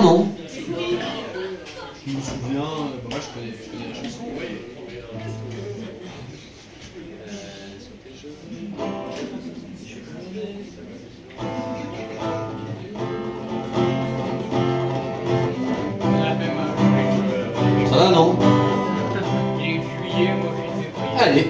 Non. Je me souviens, moi je connais la chanson. Ça va, non? Il est juillet, moi j'ai été Allez.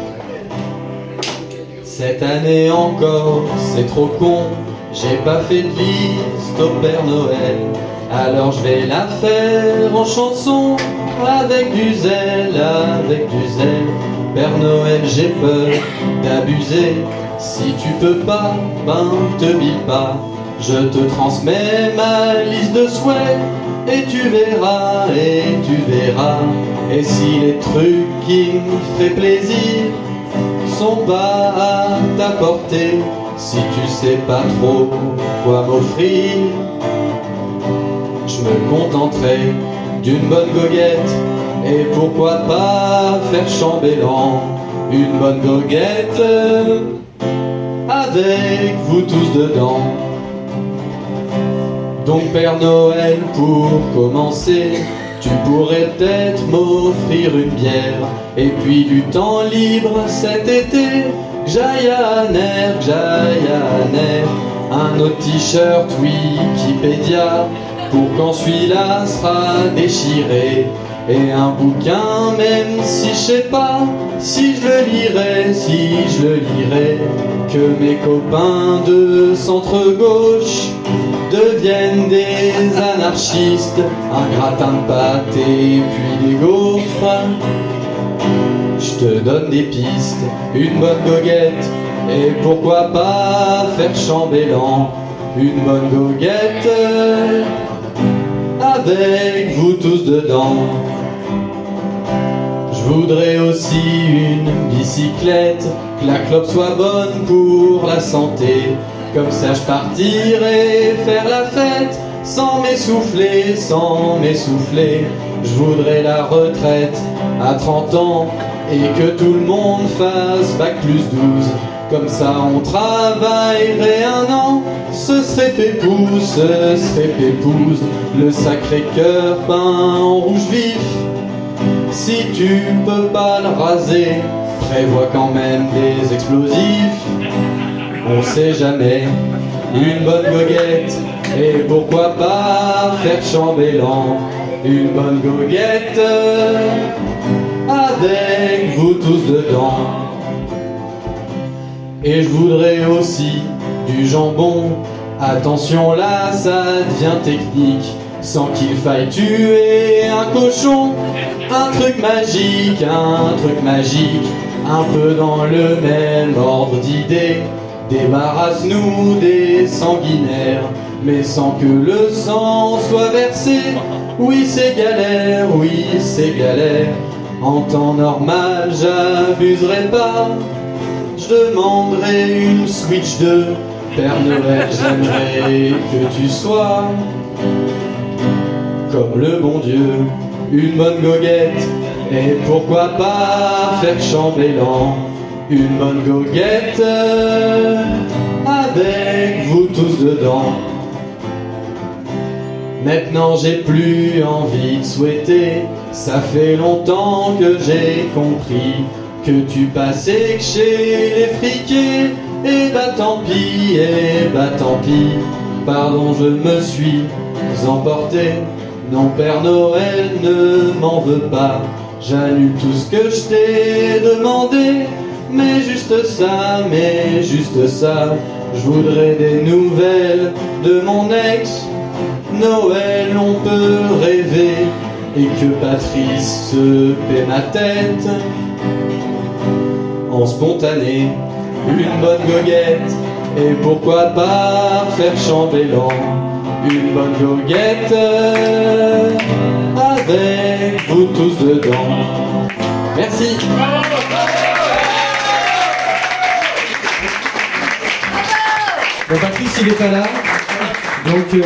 Cette année encore, c'est trop con. J'ai pas fait de liste au Père Noël. Alors je vais la faire en chanson. Avec du zèle, avec du zèle. Père Noël, j'ai peur d'abuser. Si tu peux pas, ben te bille pas. Je te transmets ma liste de souhaits. Et tu verras, et tu verras. Et si les trucs qui me feraient plaisir sont pas à ta portée, si tu sais pas trop quoi m'offrir, je me contenterai d'une bonne goguette. Et pourquoi pas faire chambellan une bonne goguette avec vous tous dedans. Donc Père Noël, pour commencer, tu pourrais peut-être m'offrir une bière. Et puis du temps libre cet été, que j'aille à Nerf, que j'aille à Nerf. Un autre t-shirt Wikipédia, pour quand celui-là sera déchiré. Et un bouquin, même si je sais pas si je le lirai, si je le lirai. Que mes copains de centre-gauche deviennent des anarchistes. Un gratin de pâtes et puis des gaufres. Je te donne des pistes, une bonne goguette. Et pourquoi pas faire chambellan une bonne goguette avec vous tous dedans. Je voudrais aussi une bicyclette, que la clope soit bonne pour la santé. Comme ça je partirai faire la fête sans m'essouffler, sans m'essouffler. Je voudrais la retraite à 30 ans et que tout le monde fasse bac plus 12. Comme ça on travaillerait un an, ce serait pépouze, ce serait pépouze. Le Sacré-Cœur peint en rouge vif. Si tu peux pas le raser, prévois quand même des explosifs. On sait jamais, une bonne goguette. Et pourquoi pas faire chambellan une bonne goguette avec vous tous dedans. Et je voudrais aussi du jambon. Attention là, ça devient technique. Sans qu'il faille tuer un cochon. Un truc magique, un truc magique. Un peu dans le même ordre d'idées. Débarrasse-nous des sanguinaires, mais sans que le sang soit versé. Oui c'est galère, oui c'est galère. En temps normal j'abuserai pas. Je demanderai une Switch 2. Père Noël, j'aimerais que tu sois comme le bon Dieu, une bonne goguette. Et pourquoi pas faire chambellan une bonne goguette avec vous tous dedans. Maintenant j'ai plus envie de souhaiter. Ça fait longtemps que j'ai compris que tu passais que chez les friqués. Et bah tant pis, et bah tant pis. Pardon, je me suis emporté. Non, Père Noël, ne m'en veux pas. J'annule tout ce que je t'ai demandé. Mais juste ça, je voudrais des nouvelles de mon ex. Noël, on peut rêver. Et que Patrice se paie ma tête en spontané, une bonne goguette. Et pourquoi pas faire chambellan une bonne goguette avec vous tous dedans. Merci. Bon, Patrice il est pas là, donc